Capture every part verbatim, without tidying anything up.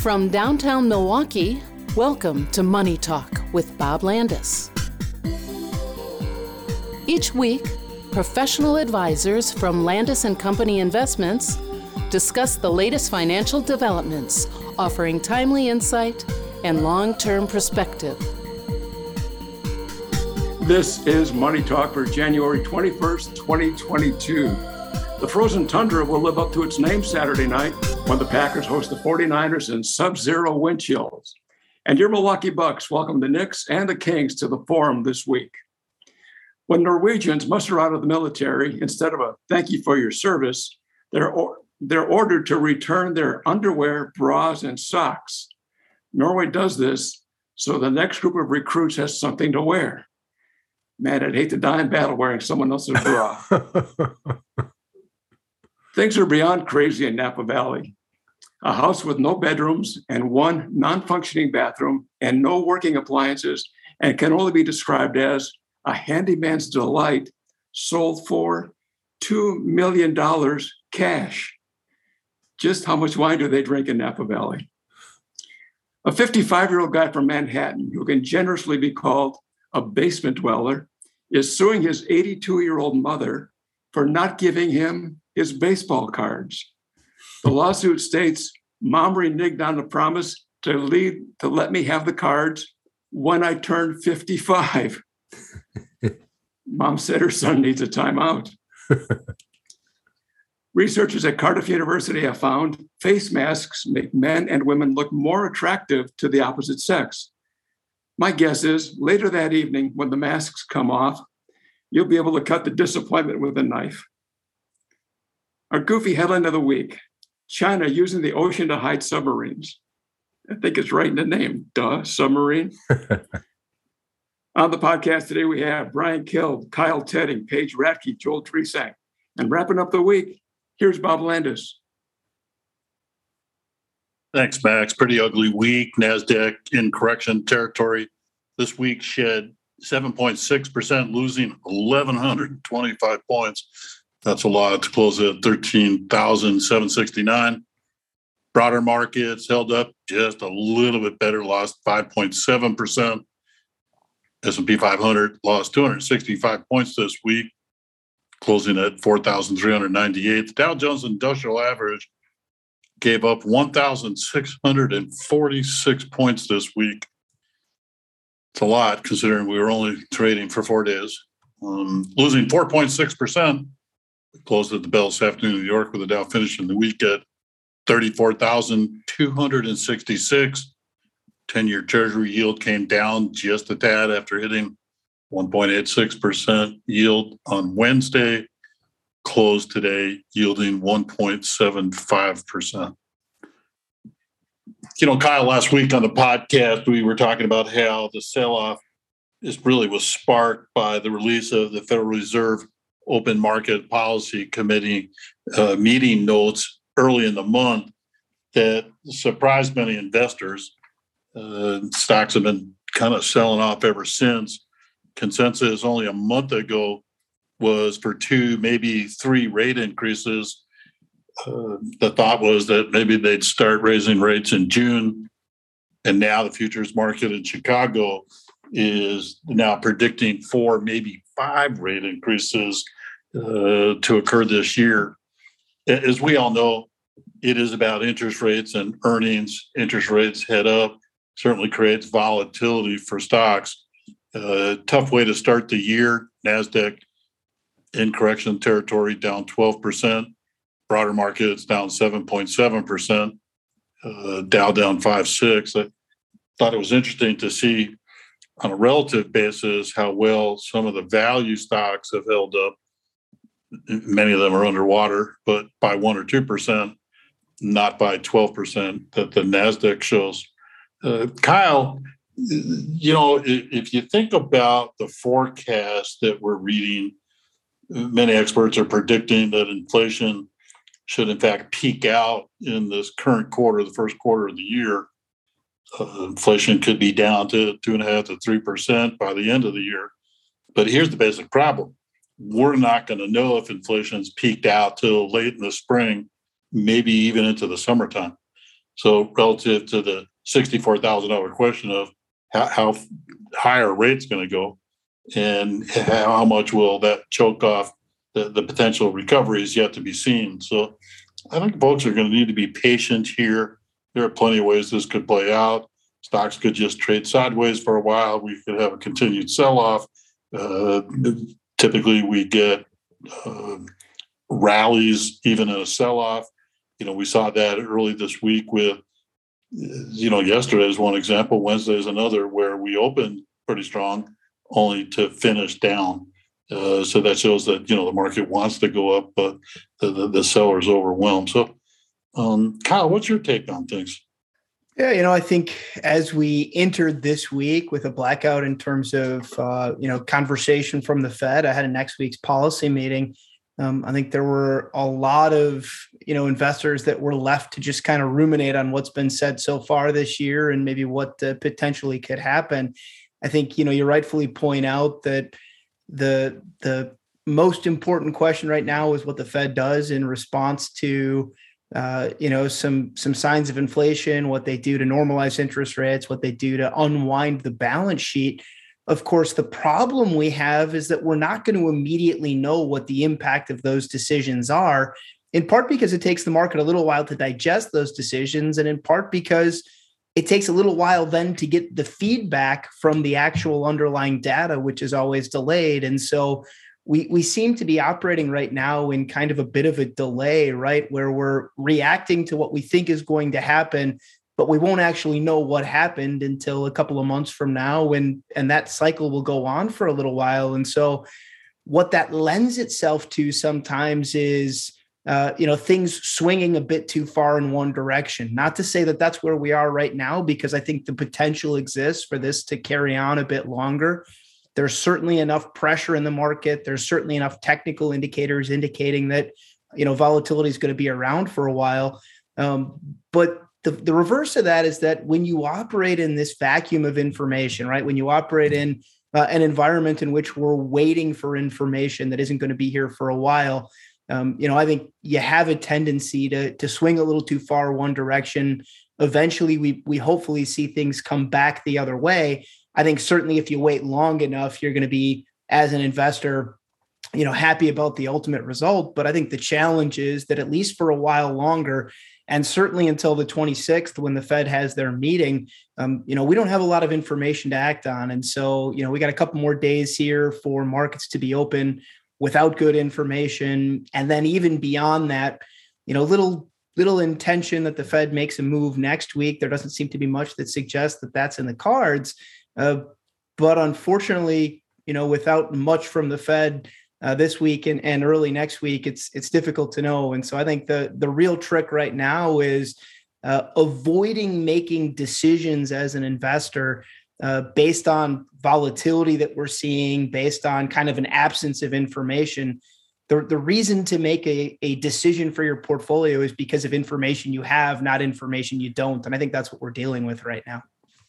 From downtown Milwaukee, welcome to Money Talk with Bob Landis. Each week, professional advisors from Landis and Company Investments discuss the latest financial developments, offering timely insight and long-term perspective. This is Money Talk for January twenty-first, twenty twenty-two. The frozen tundra will live up to its name Saturday night when the Packers host the forty-niners in sub-zero wind chills. And your Milwaukee Bucks welcome the Knicks and the Kings to the Forum this week. When Norwegians muster out of the military, instead of a thank you for your service, they're, or, they're ordered to return their underwear, bras, and socks. Norway does this so the next group of recruits has something to wear. Man, I'd hate to die in battle wearing someone else's bra. Things are beyond crazy in Napa Valley. A house with no bedrooms and one non-functioning bathroom and no working appliances and can only be described as a handyman's delight sold for two million dollars cash. Just how much wine do they drink in Napa Valley? A fifty-five-year-old guy from Manhattan who can generously be called a basement dweller is suing his eighty-two-year-old mother for not giving him his baseball cards. The lawsuit states, Mom reneged on the promise to lead to let me have the cards when I turned fifty-five. Mom said her son needs a timeout. Researchers at Cardiff University have found face masks make men and women look more attractive to the opposite sex. My guess is later that evening, when the masks come off, you'll be able to cut the disappointment with a knife. Our goofy headline of the week, China using the ocean to hide submarines. I think it's right in the name, duh, submarine. On the podcast today, we have Brian Kild, Kyle Tedding, Paige Ratke, Joel Tresac. And wrapping up the week, here's Bob Landis. Thanks, Max. Pretty ugly week. NASDAQ in correction territory. This week shed seven point six percent, losing one thousand one hundred twenty-five points. That's a lot to close at thirteen thousand seven hundred sixty-nine. Broader markets held up just a little bit better, lost five point seven percent. S and P five hundred lost two hundred sixty-five points this week, closing at four thousand three hundred ninety-eight. The Dow Jones Industrial Average gave up one thousand six hundred forty-six points this week. It's a lot considering we were only trading for four days. Um, losing four point six percent. Closed at the bell this afternoon in New York with the Dow finishing the week at thirty-four thousand two hundred sixty-six. ten-year Treasury yield came down just a tad after hitting one point eight six percent yield on Wednesday. Closed today yielding one point seven five percent. You know, Kyle, last week on the podcast, we were talking about how the sell-off is really was sparked by the release of the Federal Reserve Open Market Policy Committee uh, meeting notes early in the month that surprised many investors. Uh, stocks have been kind of selling off ever since. Consensus only a month ago was for two, maybe three rate increases. Uh, the thought was that maybe they'd start raising rates in June. And now the futures market in Chicago is now predicting four, maybe five rate increases uh, to occur this year. As we all know, it is about interest rates and earnings. Interest rates head up, certainly creates volatility for stocks. Uh, tough way to start the year. NASDAQ in correction territory down twelve percent. Broader markets down seven point seven percent. Uh, Dow down five point six percent. I thought it was interesting to see on a relative basis how well some of the value stocks have held up. Many of them are underwater, but by one or two percent, not by twelve percent that the NASDAQ shows. Uh, Kyle, you know, if you think about the forecast that we're reading, many experts are predicting that inflation should, in fact, peak out in this current quarter, the first quarter of the year. Uh, inflation could be down to two and a half to three percent by the end of the year. But here's the basic problem. We're not going to know if inflation's peaked out till late in the spring, maybe even into the summertime. So relative to the sixty-four thousand dollars question of how, how high are rates going to go and how much will that choke off the, the potential recovery is yet to be seen. So I think folks are going to need to be patient here. There are plenty of ways this could play out. Stocks could just trade sideways for a while. We could have a continued sell-off. Uh, typically, we get uh, rallies even in a sell-off. You know, we saw that early this week with, you know, yesterday is one example. Wednesday is another where we opened pretty strong only to finish down. Uh, so that shows that, you know, the market wants to go up, but the, the, the seller's overwhelmed. So, um, Kyle, what's your take on things? Yeah, you know, I think as we entered this week with a blackout in terms of, uh, you know, conversation from the Fed ahead of next week's policy meeting, um, I think there were a lot of, you know, investors that were left to just kind of ruminate on what's been said so far this year and maybe what uh, potentially could happen. I think, you know, you rightfully point out that the the most important question right now is what the Fed does in response to Uh, you know, some some signs of inflation, what they do to normalize interest rates, what they do to unwind the balance sheet. Of course, the problem we have is that we're not going to immediately know what the impact of those decisions are, in part because it takes the market a little while to digest those decisions, and in part because it takes a little while then to get the feedback from the actual underlying data, which is always delayed. And so We we seem to be operating right now in kind of a bit of a delay, right? Where we're reacting to what we think is going to happen, but we won't actually know what happened until a couple of months from now, and, and that cycle will go on for a little while. And so what that lends itself to sometimes is, uh, you know, things swinging a bit too far in one direction. Not to say that that's where we are right now, because I think the potential exists for this to carry on a bit longer. There's certainly enough pressure in the market. There's certainly enough technical indicators indicating that, you know, volatility is going to be around for a while. Um, but the, the reverse of that is that when you operate in this vacuum of information, right, when you operate in uh, an environment in which we're waiting for information that isn't going to be here for a while, um, you know, I think you have a tendency to, to swing a little too far one direction. Eventually, we we hopefully see things come back the other way. I think certainly if you wait long enough, you're going to be, as an investor, you know, happy about the ultimate result. But I think the challenge is that at least for a while longer, and certainly until the twenty-sixth, when the Fed has their meeting, um, you know, we don't have a lot of information to act on. And so, you know, we got a couple more days here for markets to be open without good information. And then even beyond that, you know, little little intention that the Fed makes a move next week. There doesn't seem to be much that suggests that that's in the cards. Uh, but unfortunately, you know, without much from the Fed uh, this week and, and early next week, it's it's difficult to know. And so I think the the real trick right now is uh, avoiding making decisions as an investor uh, based on volatility that we're seeing, based on kind of an absence of information. The, the reason to make a, a decision for your portfolio is because of information you have, not information you don't. And I think that's what we're dealing with right now.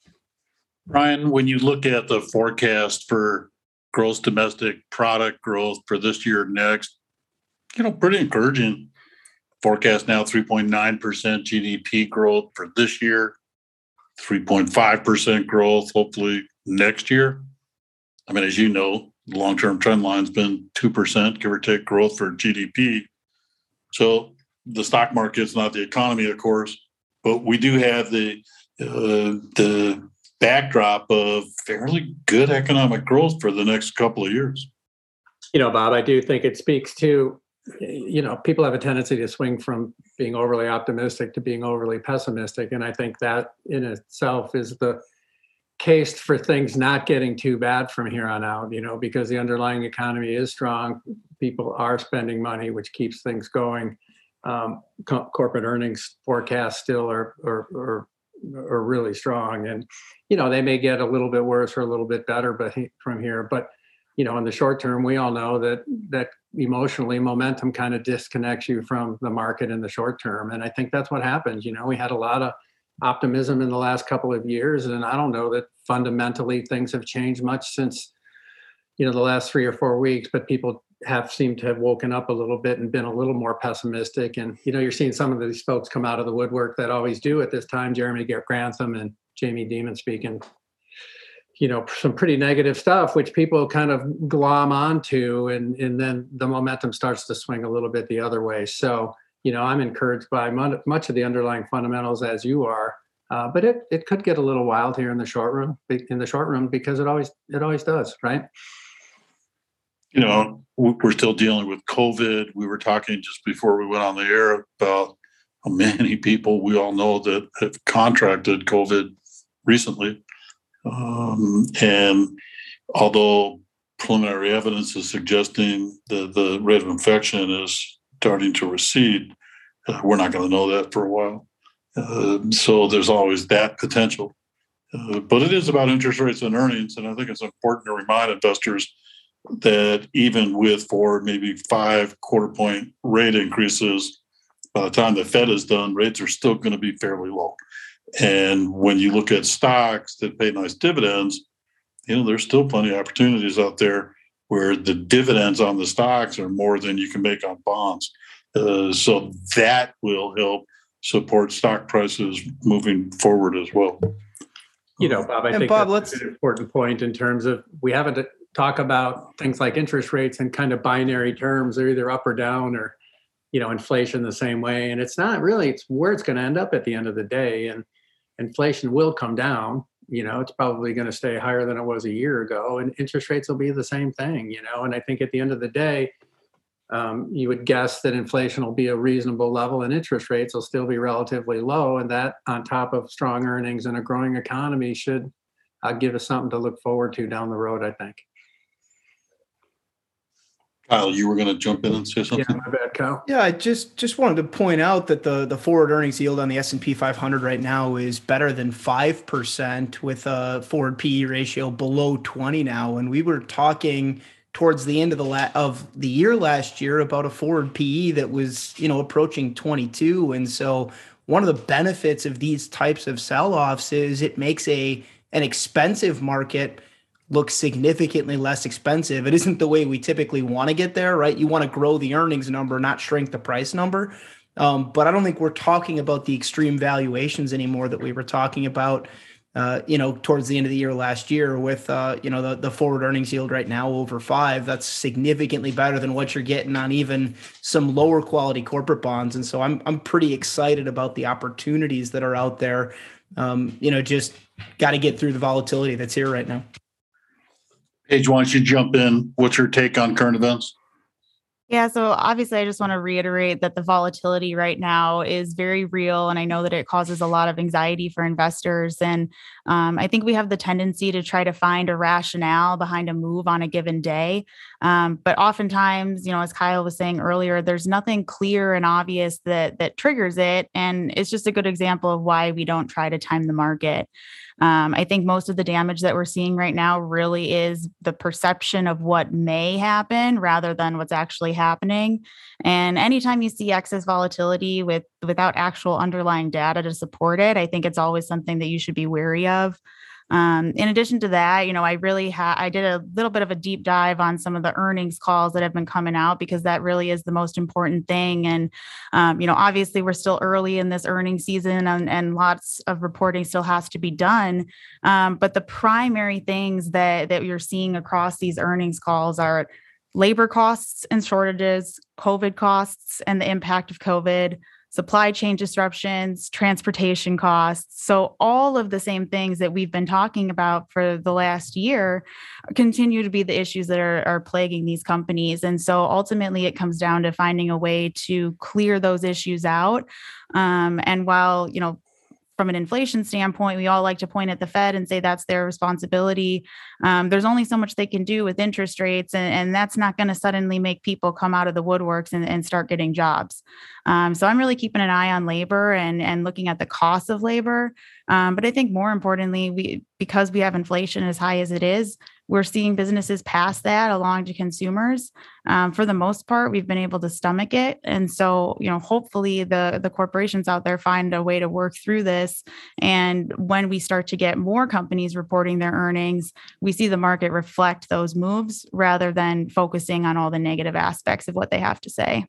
Brian, when you look at the forecast for gross domestic product growth for this year and next, you know, pretty encouraging. Forecast now three point nine percent G D P growth for this year, three point five percent growth hopefully next year. I mean, as you know, the long-term trend line's been two percent, give or take, growth for G D P. So the stock market's not the economy, of course, but we do have the uh, the backdrop of fairly good economic growth for the next couple of years. You know, Bob, I do think it speaks to, you know, people have a tendency to swing from being overly optimistic to being overly pessimistic. And I think that in itself is the case for things not getting too bad from here on out, you know, because the underlying economy is strong. People are spending money, which keeps things going. Um, co- corporate earnings forecasts still are, are, are are really strong, and you know they may get a little bit worse or a little bit better, but he, from here. But you know, in the short term, we all know that that emotionally, momentum kind of disconnects you from the market in the short term, and I think that's what happens. You know, we had a lot of optimism in the last couple of years, and I don't know that fundamentally things have changed much since you know the last three or four weeks. But people have seemed to have woken up a little bit and been a little more pessimistic. And, you know, you're seeing some of these folks come out of the woodwork that always do at this time, Jeremy Grantham and Jamie Dimon speaking, you know, some pretty negative stuff, which people kind of glom onto, and, and then the momentum starts to swing a little bit the other way. So, you know, I'm encouraged by much of the underlying fundamentals as you are, uh, but it it could get a little wild here in the short run, in the short run, because it always it always does, right? You know, we're still dealing with COVID. We were talking just before we went on the air about how many people we all know that have contracted COVID recently. Um, and although preliminary evidence is suggesting that the rate of infection is starting to recede, uh, we're not going to know that for a while. Uh, so there's always that potential. Uh, but it is about interest rates and earnings. And I think it's important to remind investors that even with four, maybe five quarter point rate increases, by the time the Fed is done, rates are still going to be fairly low. And when you look at stocks that pay nice dividends, you know, there's still plenty of opportunities out there where the dividends on the stocks are more than you can make on bonds. Uh, so that will help support stock prices moving forward as well. You know, Bob, I and think Bob, that's let's... an important point in terms of we haven't talk about things like interest rates in kind of binary terms. They're either up or down, or, you know, inflation the same way. And it's not really, it's where it's going to end up at the end of the day. And inflation will come down. You know, it's probably going to stay higher than it was a year ago, and interest rates will be the same thing, you know. And I think at the end of the day, um, you would guess that inflation will be a reasonable level and interest rates will still be relatively low. And that, on top of strong earnings and a growing economy, should uh, give us something to look forward to down the road, I think. Kyle, you were going to jump in and say something? Yeah, my bad, Kyle. Yeah, I just just wanted to point out that the the forward earnings yield on the S and P five hundred right now is better than five percent with a forward P E ratio below twenty now. And we were talking towards the end of the la- of the year last year about a forward P E that was, you know, approaching twenty-two. And so one of the benefits of these types of sell-offs is it makes a an expensive market looks significantly less expensive. It isn't the way we typically want to get there, right? You want to grow the earnings number, not shrink the price number. Um, but I don't think we're talking about the extreme valuations anymore that we were talking about, uh, you know, towards the end of the year last year with, uh, you know, the, the forward earnings yield right now over five. That's significantly better than what you're getting on even some lower quality corporate bonds. And so I'm I'm pretty excited about the opportunities that are out there. Um, you know, just got to get through the volatility that's here right now. Paige, why don't you jump in? What's your take on current events? Yeah, so obviously I just want to reiterate that the volatility right now is very real. And I know that it causes a lot of anxiety for investors. And um, I think we have the tendency to try to find a rationale behind a move on a given day. Um, but oftentimes, you know, as Kyle was saying earlier, there's nothing clear and obvious that that triggers it. And it's just a good example of why we don't try to time the market. Um, I think most of the damage that we're seeing right now really is the perception of what may happen rather than what's actually happening. And anytime you see excess volatility with without actual underlying data to support it, I think it's always something that you should be wary of. Um, in addition to that, you know, I really ha- I did a little bit of a deep dive on some of the earnings calls that have been coming out, because that really is the most important thing. And, um, you know, obviously we're still early in this earnings season and, and lots of reporting still has to be done. Um, but the primary things that, that you're seeing across these earnings calls are labor costs and shortages, COVID costs and the impact of COVID, supply chain disruptions, transportation costs. So all of the same things that we've been talking about for the last year continue to be the issues that are, are plaguing these companies. And so ultimately it comes down to finding a way to clear those issues out. Um, and while, you know, from an inflation standpoint, we all like to point at the Fed and say that's their responsibility. Um, there's only so much they can do with interest rates, and, and that's not going to suddenly make people come out of the woodworks and, and start getting jobs. Um, so I'm really keeping an eye on labor and, and looking at the cost of labor. Um, but I think more importantly, we because we have inflation as high as it is, we're seeing businesses pass that along to consumers. Um, for the most part, we've been able to stomach it. And so, you know, hopefully the, the corporations out there find a way to work through this. And when we start to get more companies reporting their earnings, we see the market reflect those moves rather than focusing on all the negative aspects of what they have to say.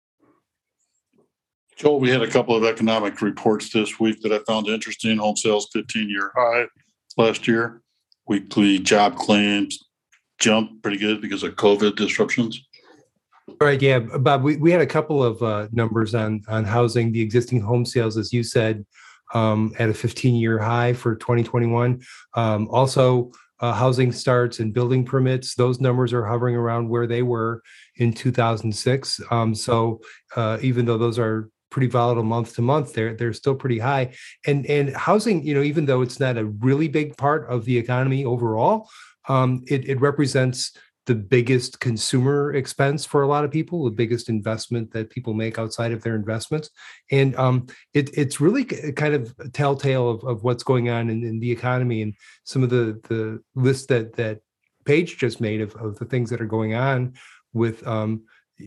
Joel, we had a couple of economic reports this week that I found interesting. Home sales fifteen-year high last year. Weekly job claims jumped pretty good because of COVID disruptions. Right, yeah, Bob, we, we had a couple of uh, numbers on on housing. The existing home sales, as you said, um, at a fifteen-year high for twenty twenty-one. Um, also, uh, housing starts and building permits, those numbers are hovering around where they were in two thousand six. Um, so uh, even though those are pretty volatile month to month, they're they're still pretty high. And and housing, you know, even though it's not a really big part of the economy overall, um, it, it represents the biggest consumer expense for a lot of people, the biggest investment that people make outside of their investments. And um, it, it's really kind of a telltale of, of what's going on in, in the economy, and some of the, the list that that Paige just made of, of the things that are going on with um,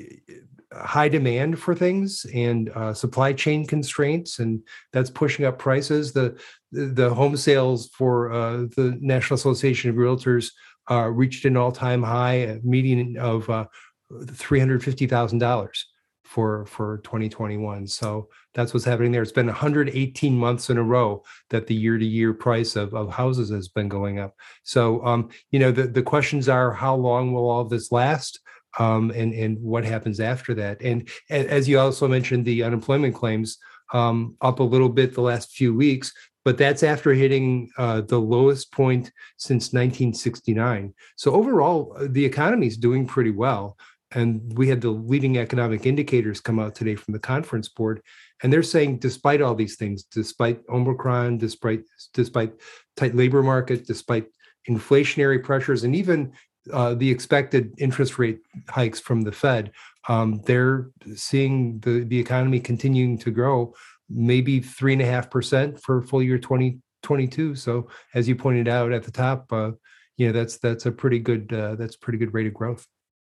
high demand for things and uh, supply chain constraints, and that's pushing up prices. The the home sales for uh, the National Association of Realtors uh, reached an all-time high, a median of uh, three hundred fifty thousand dollars for for twenty twenty-one. So that's what's happening there. It's been one hundred eighteen months in a row that the year-to-year price of, of houses has been going up. So um, you know, the, the questions are, how long will all of this last? Um, and, and what happens after that? And as you also mentioned, the unemployment claims um, up a little bit the last few weeks, but that's after hitting uh, the lowest point since nineteen sixty-nine. So overall, the economy is doing pretty well. And we had the leading economic indicators come out today from the Conference Board, and they're saying, despite all these things, despite Omicron, despite despite tight labor market, despite inflationary pressures, and even Uh, the expected interest rate hikes from the Fed, um, they're seeing the, the economy continuing to grow, maybe three and a half percent for full year twenty twenty-two. So, as you pointed out at the top, uh, you know, that's that's a pretty good uh, that's a pretty good rate of growth.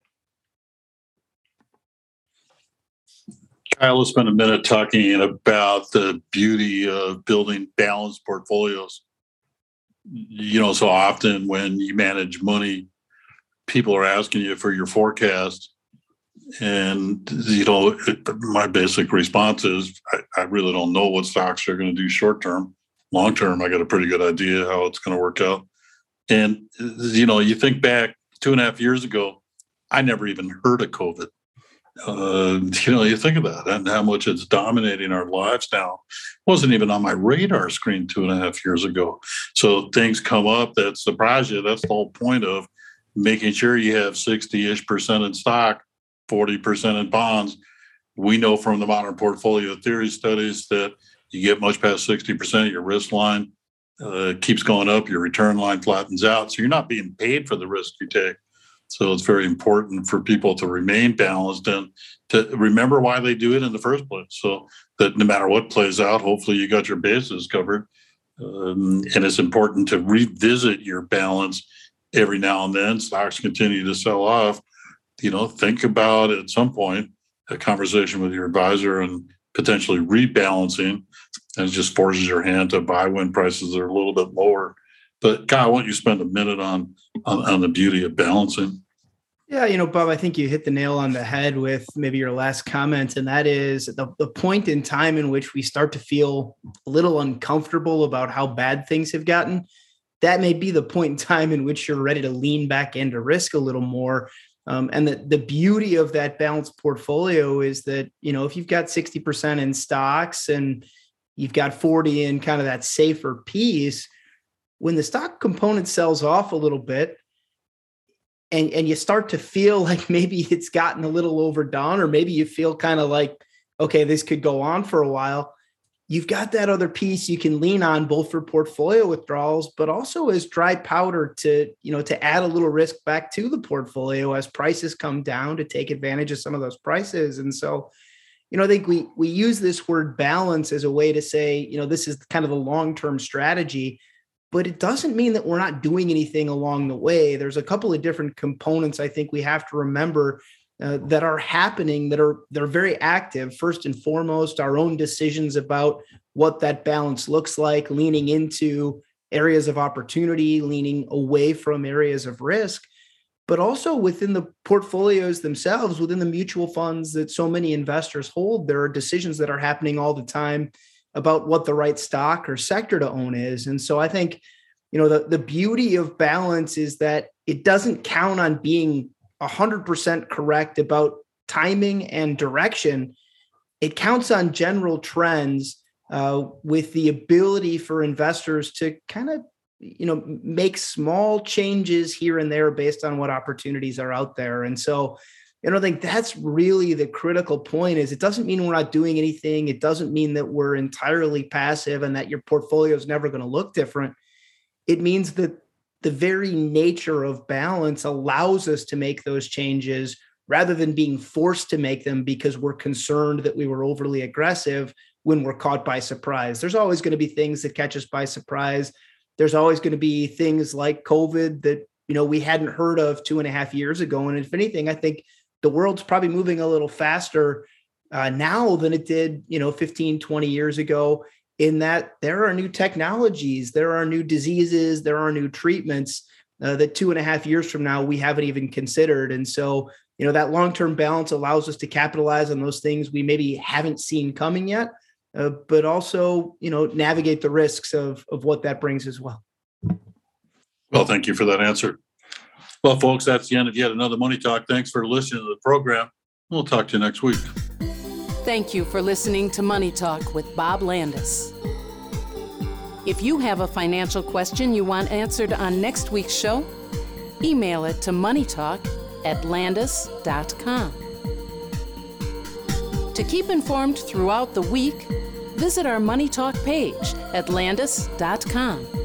Kyle, let's spend a minute talking about the beauty of building balanced portfolios. You know, so often when you manage money, people are asking you for your forecast. And, you know, it, my basic response is, I, I really don't know what stocks are going to do short term. Long term, I got a pretty good idea how it's going to work out. And, you know, you think back two and a half years ago, I never even heard of COVID. Uh, you know, you think of that and how much it's dominating our lives now. It wasn't even on my radar screen two and a half years ago. So things come up that surprise you. That's the whole point of making sure you have sixty-ish percent in stock, forty percent in bonds. We know from the modern portfolio theory studies that you get much past sixty percent, your risk line uh, keeps going up, your return line flattens out. So you're not being paid for the risk you take. So it's very important for people to remain balanced and to remember why they do it in the first place. So that no matter what plays out, hopefully you got your bases covered. Um, and it's important to revisit your balance every now and then. Stocks continue to sell off. You know, think about at some point a conversation with your advisor and potentially rebalancing, and it just forces your hand to buy when prices are a little bit lower. But Kyle, why don't you spend a minute on, on, on the beauty of balancing? Yeah, you know, Bob, I think you hit the nail on the head with maybe your last comment, and that is the, the point in time in which we start to feel a little uncomfortable about how bad things have gotten. That may be the point in time in which you're ready to lean back into risk a little more. Um, and the, the beauty of that balanced portfolio is that, you know, if you've got sixty percent in stocks and you've got forty in kind of that safer piece, when the stock component sells off a little bit and, and you start to feel like maybe it's gotten a little overdone, or maybe you feel kind of like, okay, this could go on for a while, you've got that other piece you can lean on both for portfolio withdrawals, but also as dry powder to, you know, to add a little risk back to the portfolio as prices come down to take advantage of some of those prices. And so, you know, I think we we use this word balance as a way to say, you know, this is kind of the long-term strategy, but it doesn't mean that we're not doing anything along the way. There's a couple of different components I think we have to remember uh, that are happening that are they're very active. First and foremost, our own decisions about what that balance looks like, leaning into areas of opportunity, leaning away from areas of risk, but also within the portfolios themselves, within the mutual funds that so many investors hold, there are decisions that are happening all the time about what the right stock or sector to own is. And so I think, you know, the, the beauty of balance is that it doesn't count on being one hundred percent correct about timing and direction. It counts on general trends uh, with the ability for investors to kind of, you know, make small changes here and there based on what opportunities are out there. And so, you know, I think that's really the critical point is it doesn't mean we're not doing anything. It doesn't mean that we're entirely passive and that your portfolio is never going to look different. It means that the very nature of balance allows us to make those changes rather than being forced to make them because we're concerned that we were overly aggressive when we're caught by surprise. There's always going to be things that catch us by surprise. There's always going to be things like COVID that, you know, we hadn't heard of two and a half years ago. And if anything, I think the world's probably moving a little faster uh, now than it did, you know, fifteen, twenty years ago, in that there are new technologies, there are new diseases, there are new treatments uh, that two and a half years from now, we haven't even considered. And so, you know, that long-term balance allows us to capitalize on those things we maybe haven't seen coming yet. Uh, but also, you know, navigate the risks of, of what that brings as well. Well, thank you for that answer. Well, folks, that's the end of yet another Money Talk. Thanks for listening to the program. We'll talk to you next week. Thank you for listening to Money Talk with Bob Landis. If you have a financial question you want answered on next week's show, email it to moneytalk at landis dot com. To keep informed throughout the week, visit our Money Talk page at landis dot com.